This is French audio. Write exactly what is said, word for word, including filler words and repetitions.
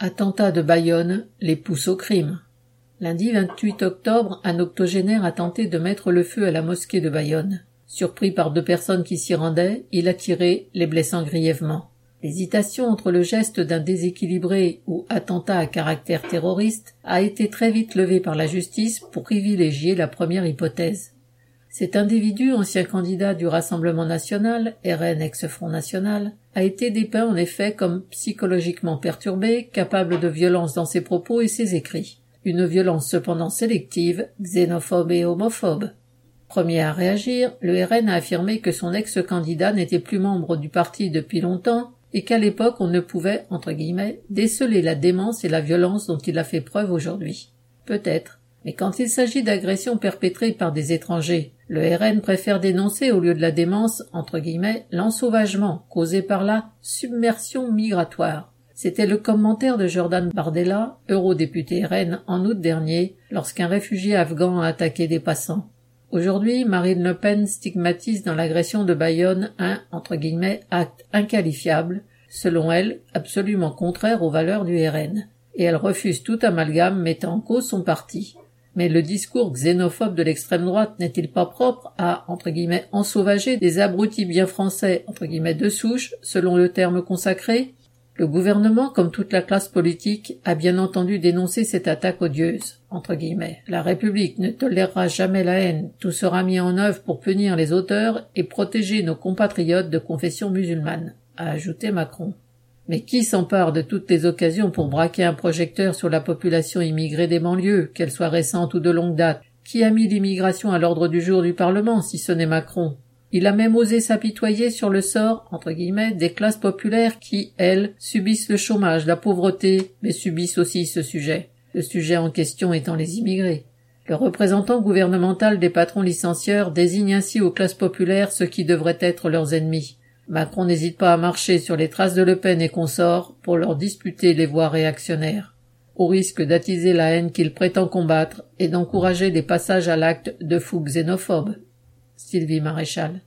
Attentat de Bayonne, les pousse au crime. Lundi vingt-huit octobre, un octogénaire a tenté de mettre le feu à la mosquée de Bayonne. Surpris par deux personnes qui s'y rendaient, il a tiré, les blessant grièvement. L'hésitation entre le geste d'un déséquilibré ou attentat à caractère terroriste a été très vite levée par la justice pour privilégier la première hypothèse. Cet individu, ancien candidat du Rassemblement national, R N ex-Front national, a été dépeint en effet comme psychologiquement perturbé, capable de violence dans ses propos et ses écrits. Une violence cependant sélective, xénophobe et homophobe. Premier à réagir, le R N a affirmé que son ex-candidat n'était plus membre du parti depuis longtemps et qu'à l'époque on ne pouvait, entre guillemets, déceler la démence et la violence dont il a fait preuve aujourd'hui. Peut-être. Mais quand il s'agit d'agressions perpétrées par des étrangers, le R N préfère dénoncer au lieu de la démence, entre guillemets, l'ensauvagement causé par la submersion migratoire. C'était le commentaire de Jordan Bardella, eurodéputé R N, en août dernier, lorsqu'un réfugié afghan a attaqué des passants. Aujourd'hui, Marine Le Pen stigmatise dans l'agression de Bayonne un, entre guillemets, acte inqualifiable, selon elle, absolument contraire aux valeurs du R N. Et elle refuse tout amalgame mettant en cause son parti. Mais le discours xénophobe de l'extrême droite n'est-il pas propre à, entre guillemets, ensauvager des abrutis bien français, entre guillemets, de souche, selon le terme consacré? Le gouvernement, comme toute la classe politique, a bien entendu dénoncé cette attaque odieuse, entre guillemets. La République ne tolérera jamais la haine, tout sera mis en œuvre pour punir les auteurs et protéger nos compatriotes de confession musulmane, a ajouté Macron. Mais qui s'empare de toutes les occasions pour braquer un projecteur sur la population immigrée des banlieues, qu'elle soit récente ou de longue date? Qui a mis l'immigration à l'ordre du jour du Parlement, si ce n'est Macron? Il a même osé s'apitoyer sur le sort, entre guillemets, des classes populaires qui, elles, subissent le chômage, la pauvreté, mais subissent aussi ce sujet. Le sujet en question étant les immigrés. Le représentant gouvernemental des patrons licencieurs désigne ainsi aux classes populaires ceux qui devraient être leurs ennemis. Macron n'hésite pas à marcher sur les traces de Le Pen et consorts pour leur disputer les voies réactionnaires, au risque d'attiser la haine qu'il prétend combattre et d'encourager des passages à l'acte de fous xénophobes. Sylvie Maréchal.